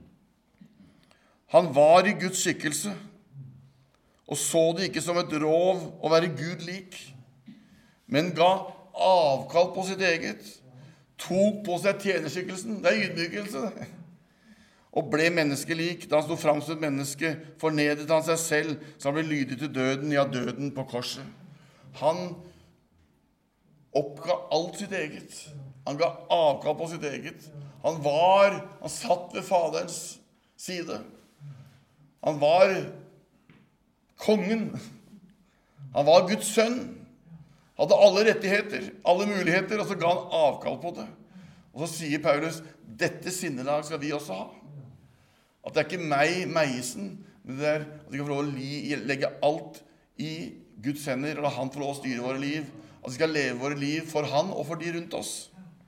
han var i Guds skikkelse, og så det ikke som et rov å være Gud lik, men ga avkall på sitt eget, tok på seg tjenerskikkelsen, det er ydmykelse, og ble menneskelik. Da han stod frem som et menneske, fornedet han seg selv, så han ble lydig til døden, ja, døden på korset. Han oppga alt sitt eget. Han ga avkall på sitt eget. Han var, han satt ved faderens side. Han var kongen. Han var Guds sønn. hadde alle rettigheter, alle muligheter, og så ga han avkall på det. Og så sier Paulus, dette sinnelag skal vi også ha. At det er ikke meg, meisen, men det er at vi kan få lov å legge alt i Guds hender, og la han få lov å styre våre liv. At vi skal leve våre liv for han og for de rundt oss.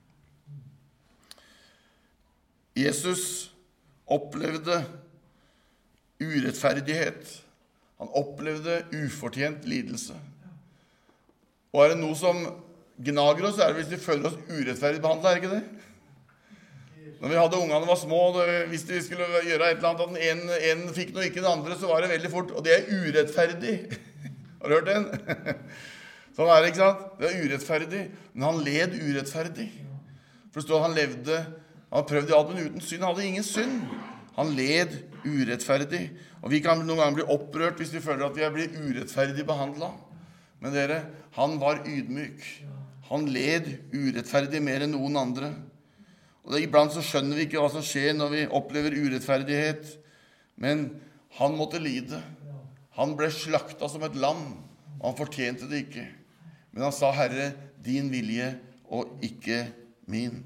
Jesus opplevde urettferdighet. Han opplevde ufortjent lidelse. Og er det noe som gnager oss, er det hvis vi føler oss urettferdig behandlet, er det ikke det? Når vi hadde ungene var små, hvis vi skulle gjøre et eller annet, at en, en fikk noe, ikke den andre, så var det veldig fort, og det er urettferdig. Har du hørt den? Sånn er det, ikke sant? Det er urettferdig, men han led urettferdig. For det stod at han levde, han prøvde i alt, men uten synd, han hadde ingen synd. Han led urettferdig, og vi kan noen ganger bli opprørt hvis vi føler at vi er blitt urettferdig behandlet. Men dere, han var ydmyk. Han led urettferdig mer enn noen andre. Og det, iblant så skjønner vi ikke hva som skjer når vi opplever urettferdighet. Men han måtte lide. Han ble slaktet som et lam, og han fortjente det ikke. Men han sa, Herre, din vilje og ikke min.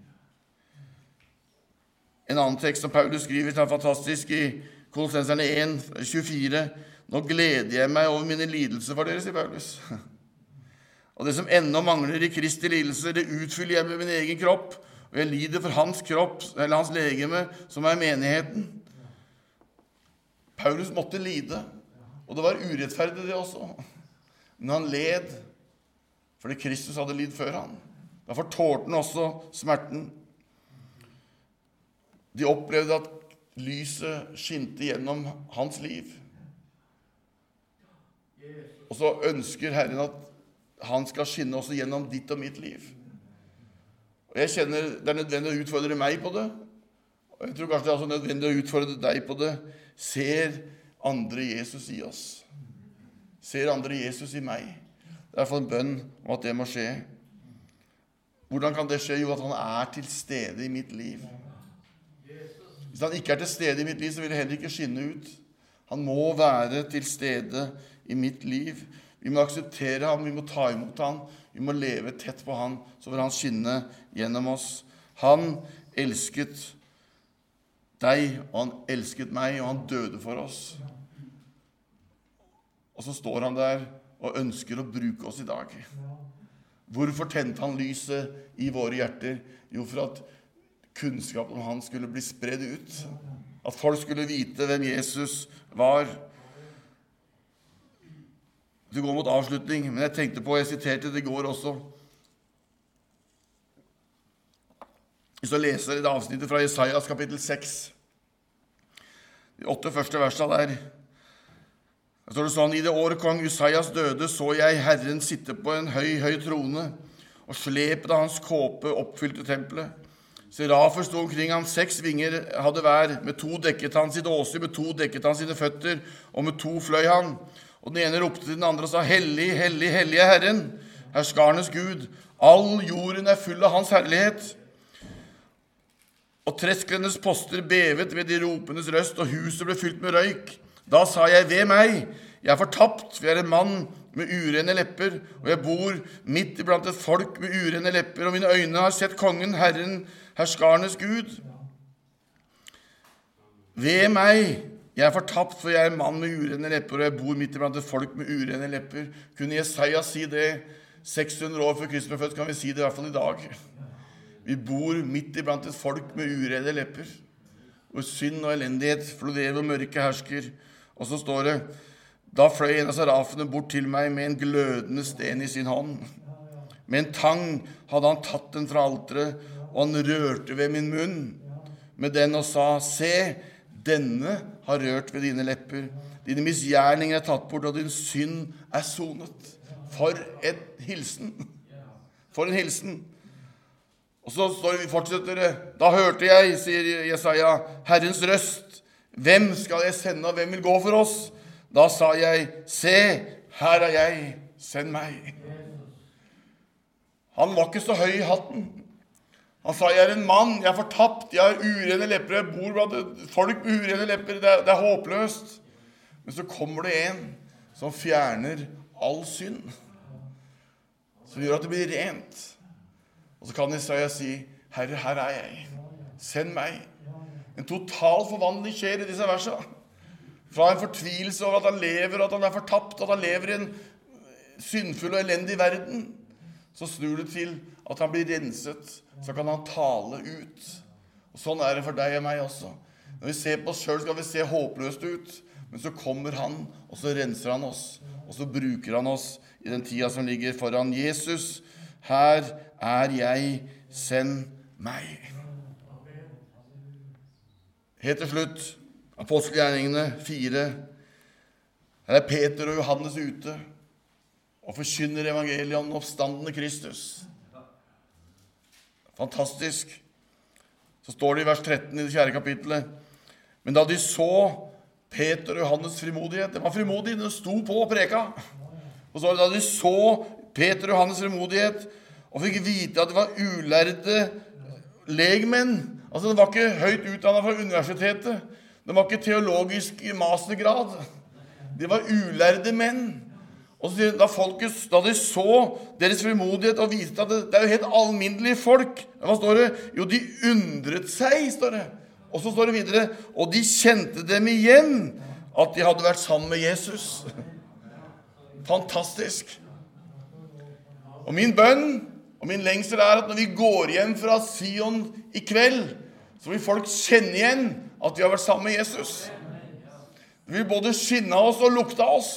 En annen tekst som Paulus skriver, er fantastisk i Kolossenserne en, tjuefire. Nå gleder jeg meg over mine lidelser for dere, sier Paulus. Og det som ennå mangler i Kristi lidelser, det utfyller jeg med min egen kropp, og jeg lider for hans kropp, eller hans legeme, som er menigheten. Paulus måtte lide, og det var urettferdig det også. Men han led, fordi Kristus hadde lidd før han. Derfor tålte han også smerten. De opplevde at lyset skinte gjennom hans liv. Og så ønsker Herren at han skal skinne også gjennom ditt og mitt liv. Og jeg kjenner det er nødvendig å utfordre meg på det. Og jeg tror kanskje det er også nødvendig å utfordre deg på det. Ser andre Jesus i oss? Ser andre Jesus i meg? Det er i hvert fall en bønn om at det må skje. Hvordan kan det skje? Jo, at han er til stede i mitt liv. Hvis han ikke er til stede i mitt liv, så vil det heller ikke skinne ut. Han må være til stede i mitt liv. Vi må akseptere ham, vi må ta imot ham, vi må leve tett på ham, så vil han skinne gjennom oss. Han elsket deg, og han elsket meg, og han døde for oss. Og så står han der og ønsker å bruke oss i dag. Hvorfor tente han lyset i våre hjerter? Jo, for at kunnskapen om han skulle bli spredd ut. At folk skulle vite hvem Jesus var. Det går mot avslutning, men jeg tenkte på, jeg siterte det i går også. Hvis du leser det avsnittet fra Jesajas kapittel seks, de åtte første versene der, der står det sånn, i det år kong Usaias døde, så jeg Herren sitte på en høy, høy trone, og slepet av hans kåpe oppfylte tempelet. Serafer sto omkring ham, seks vinger hadde hver, med to dekket han sitt åsyn, med to dekket han sine føtter, og med to fløy han. Og den ene ropte til den andre og sa, Hellig, hellig, hellig er Herren, herskarnes Gud. All jorden er full av hans herlighet. Og tresklenes poster bevet ved de ropendes røst, og huset ble fylt med røyk. Da sa jeg, ved meg, jeg er fortapt, for jeg er en mann med urene lepper, og jeg bor midt iblant et folk med urene lepper, og mine øyne har sett kongen, Herren, herskarnes Gud. Ved meg, jeg er fortapt, for jeg er en mann med urene lepper, og jeg bor midt iblant et folk med urene lepper. Kunne Jesaja si det seks hundre år før Kristus ble født, kan vi si det i hvert fall i dag. Vi bor midt iblant et folk med urene lepper, hvor synd og elendighet florerer og mørke hersker. Og så står det, da fløy en av serafene bort til meg med en glødende sten i sin hånd. Med en tang hadde han tatt den fra alteret, og han rørte ved min munn med den og sa, se, denne har rørt ved dine lepper. Dine misgjerninger er tatt bort, og din synd er sonet. For en hilsen. For en hilsen. Og så står vi fortsetter det. Da hørte jeg, sier Jesaja, Herrens røst. Hvem skal jeg sende, og hvem vil gå for oss? Da sa jeg, se, her er jeg, send meg. Han var ikke så høy i hatten. Han sa, jeg er en mann, jeg er fortapt, jeg har urene lepper, jeg bor blant folk med urene lepper, det er, det er håpløst. Men så kommer det en som fjerner all synd. som gjør at det blir rent. Og så kan Jesaja si, Herre, her er jeg. Send meg. En total forvandling skjer i disse versene. Fra en fortvilelse over at han lever, at han er fortapt, at han lever i en syndfull og elendig verden, så snur det til at han blir renset, så kan han tale ut. Og sånn er det for deg og meg også. Når vi ser på oss selv, skal vi se håpløst ut, men så kommer han, og så renser han oss, og så bruker han oss i den tida som ligger foran Jesus. Her er jeg, send meg. Helt til slutt, Apostelgjerningene fire. Her er Peter og Johannes ute, og forkynner evangeliet om den oppstandende Kristus. Fantastisk. Så står det i vers tretten i det fjerde kapittelet. Men da de så Peter og Johannes frimodighet, det var frimodig, de sto på og preka. Og så da de så Peter og Johannes frimodighet, og fikk vite at det var ulærde legmenn, altså det var ikke høyt utdannet fra universitetet, det var ikke teologisk mastergrad, det var ulærde menn. Og så, da, folket, da de så deres frimodighet og viste at det, det er jo helt alminnelige folk, hva står det? Jo, de undret seg, står det. Og så står det videre, og de kjente dem igjen, at de hadde vært sammen med Jesus. Fantastisk. Og min bønn, og min lengsel er at når vi går hjem fra Sion i kveld, så vil folk kjenne igjen at vi har vært sammen med Jesus. Det vil både skinne oss og lukte oss.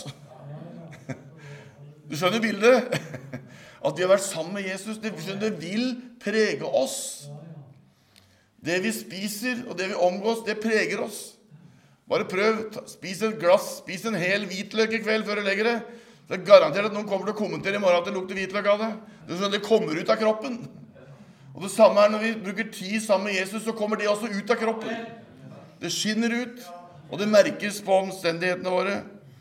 Du skjønner bildet? At vi har vært sammen med Jesus, det, det vil prege oss. Det vi spiser og det vi omgås, det preger oss. Bare prøv, spis et glass, spis en hel hvitløk i kveld før du legger det. Det er garantert at noen kommer til å kommentere i morgen at det lukter hvitløk av det. Det, er sånn, det kommer ut av kroppen. Og det samme er når vi bruker tid sammen med Jesus, så kommer det også ut av kroppen. Det skinner ut, og det merkes på omstendighetene våre.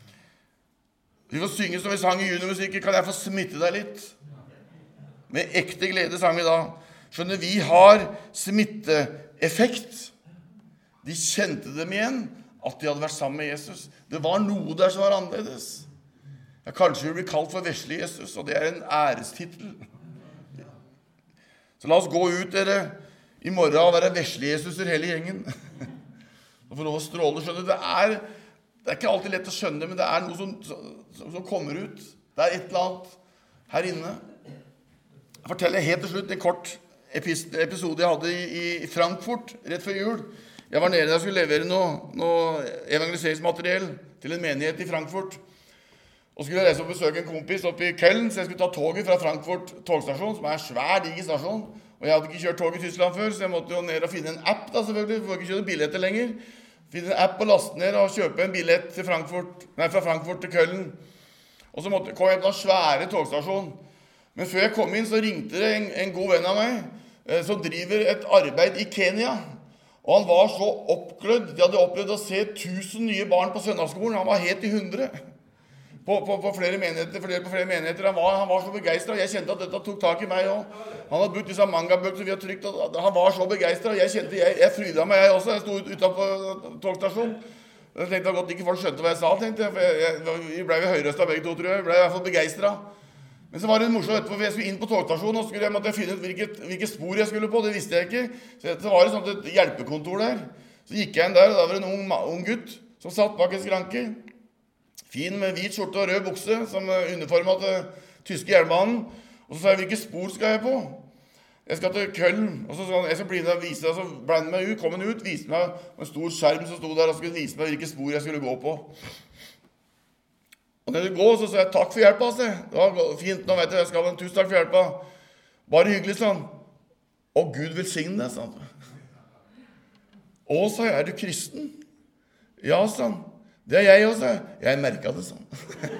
Vi får synge som vi sang i junimusikken, kan jeg få smitte deg litt? Med ekte glede sang vi da. Skjønner, vi har smitteeffekt. De kjente dem igjen, at de hadde vært sammen med Jesus. Det var noe der som var annerledes. Ja, kanskje vi blir kalt for vesle Jesus, og det er en ærestitel. Så la oss gå ut, dere, i morgen og være vesle Jesuser hele gjengen. Og få lov å stråle, skjønner du. Det er, det er ikke alltid lett å skjønne det, men det er noe som, som, som kommer ut. Det er et eller annet her inne. Jeg forteller helt til slutt en kort episode jeg hadde i, i Frankfurt rett før jul. Jeg var nede og skulle levere noe, noe evangeliseringsmateriell til en menighet i Frankfurt. Og skulle jeg reise og besøke en kompis oppe i Köln, så jeg skulle ta toget fra Frankfurt togstasjon, som er en svær, diger stasjon. Og jeg hadde ikke kjørt tog i Tyskland før, så jeg måtte jo ned og finne en app da, selvfølgelig. For jeg får ikke kjøre billetter lenger. Finne en app og laste ned og kjøpe en billett til Frankfurt, nei, fra Frankfurt til Köln. Og så måtte, kom jeg på en svære togstasjon. Men før jeg kom inn, så ringte det en, en god venn av meg, eh, som driver et arbeid i Kenya. Og han var så oppglødd. De hadde opplevd å se tusen nye barn på søndagsskolen. Han var helt i hundre. På, på, på flere menigheter, flere, på flere menigheter. Han var, han var så begeistret. Jeg kjente at dette tok tak i meg også. Han hadde brukt disse mangabøkene vi har trykt, og han var så begeistret. Jeg kjente, jeg, jeg frydet meg jeg også. Jeg stod utenfor togstasjonen. Jeg tenkte godt ikke folk skjønte hva jeg sa, tenkte jeg. For jeg, jeg, vi ble jo høyrøstet begge to, tror jeg. Vi ble i hvert fall begeistret. Men så var det morsomt etterpå, for jeg skulle inn på togtasjonen, og så skulle jeg måtte finne ut hvilket, hvilket spor jeg skulle på. Det visste jeg ikke. Så var det sånn et hjelpekontor der. Så gikk jeg inn der, og da var det en ung, ung gutt som satt bak en skranke. Fin med hvit skjorte og rød bukse, som uniformet til tyske jernbanen. Og så sa jeg, hvilket spor skal jeg på? Jeg skal til Köln. Og så sa han, jeg skal bli med og vise deg, så blandet meg ut, kom han ut, viste meg en stor skjerm som stod der, og skulle vise meg hvilket spor jeg skulle gå på. Og når jeg går, så sa jeg, takk for hjelpa, altså. Det var fint, nå vet jeg, jeg skal ha en tusen takk for hjelpa. Bare hyggelig, sa han. Og Gud velsigne deg, sa han. Å, sa jeg, er du kristen? Ja, sa han. Det er jeg også. Jeg merket det sånn.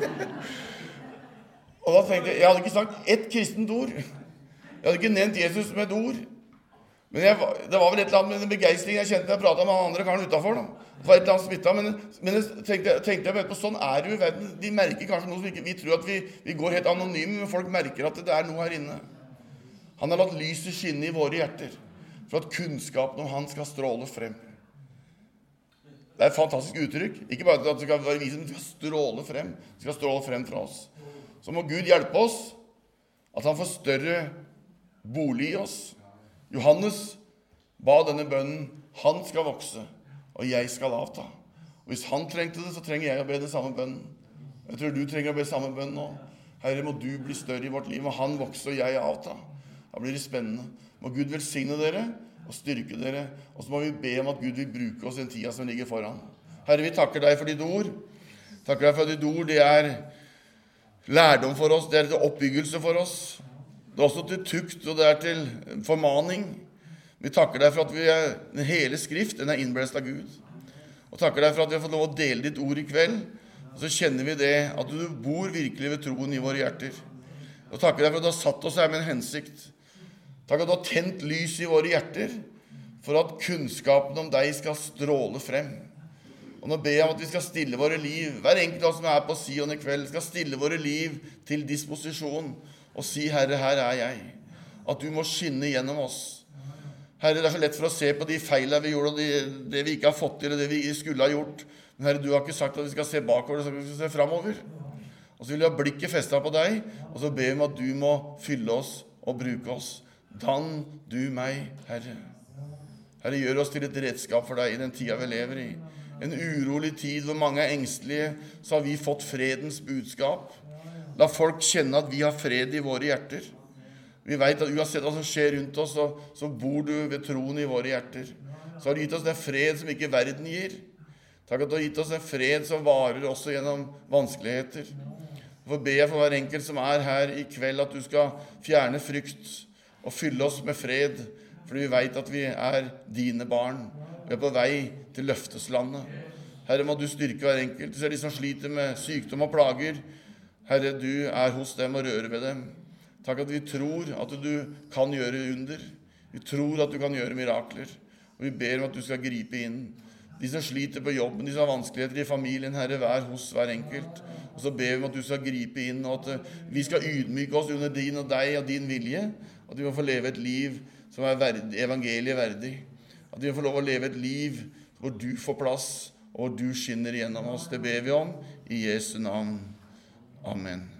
Og da tenkte jeg, jeg hadde ikke sagt ett kristent ord. Jeg hadde ikke nevnt Jesus med et ord. Men jeg, det var vel et eller annet med den begeistringen jeg kjente når jeg pratet med han andre karen utenfor. Da. Det var et eller annet smittet. Men, men jeg tenkte, tenkte jeg, på, sånn er det jo i verden. De merker kanskje noe som ikke, vi tror at vi, vi går helt anonyme, men folk merker at det er noe her inne. Han har latt lyset skinne i våre hjerter, for at kunnskapen om han skal stråle frem. Det er et fantastisk uttrykk. Ikke bare at det skal være vise, men det skal stråle frem. Det skal stråle frem fra oss. Så må Gud hjelpe oss At han får større bolig i oss. Johannes ba denne bønnen, han skal vokse, og jeg skal avta. Og hvis han trengte det, så trenger jeg å be den samme bønnen. Jeg tror du trenger å be samme bønnen nå. Herre, må du bli større i vårt liv, og han vokse, og jeg avta. Da blir det spennende. Må Gud velsigne dere og styrke dere, og så må vi be om at Gud vil bruke oss i den tida som ligger foran. Herre, vi takker deg for ditt ord. Takker deg for ditt ord, det er lærdom for oss, det er til oppbyggelse for oss. Det er også til tukt, og det er til formaning. Vi takker deg for at vi er, den hele skrift, den er innblest av Gud. Og takker deg for at vi har fått lov å dele ditt ord i kveld. Og så kjenner vi det, at du bor virkelig ved troen i våre hjerter. Og takker deg for at du har satt oss her med en hensikt. Takk at du har tent lys i våre hjerter, for at kunnskapen om deg skal stråle frem. Og nå ber jeg om at vi skal stille våre liv, hver enkelt av oss som er på Sion i kveld, skal stille våre liv til disposisjon, og si, Herre, her er jeg. At du må skinne gjennom oss. Herre, det er så lett for å se på de feilene vi gjorde, og det, det vi ikke har fått til, og det vi skulle ha gjort. Men Herre, du har ikke sagt at vi skal se bakover, så vi skal se fremover. Og så vil jeg ha blikket festet på deg, og så ber vi om at du må fylle oss og bruke oss. Dann du meg, Herre. Herre, gjør oss til et redskap for deg i den tida vi lever i. En urolig tid hvor mange er engstelige, så har vi fått fredens budskap. La folk kjenne at vi har fred i våre hjerter. Vi vet at uansett hva som skjer rundt oss, så, så bor du ved troen i våre hjerter. Så har du gitt oss den fred som ikke verden gir. Takk at du har gitt oss en fred som varer også gjennom vanskeligheter. For ber jeg for hver enkelt som er her i kveld, at du skal fjerne frykt og fylle oss med fred, for vi vet at vi er dine barn. Vi er på vei til løfteslandet. Herre, må du styrke hver enkelt. Du ser de som sliter med sykdom og plager. Herre, du er hos dem og rører ved dem. Takk at vi tror at du kan gjøre under. Vi tror at du kan gjøre mirakler. Og vi ber om at du skal gripe inn. De som sliter på jobben, de som har vanskeligheter i familien, Herre, vær hos hver enkelt. Og så ber vi om at du skal gripe inn, og at vi skal ydmyke oss under din og deg og din vilje. At vi må få leve et liv som er verdig, evangeliet verdig. At vi må få lov å leve et liv hvor du får plass, og hvor du skinner gjennom oss. Det ber vi om i Jesu navn. Amen.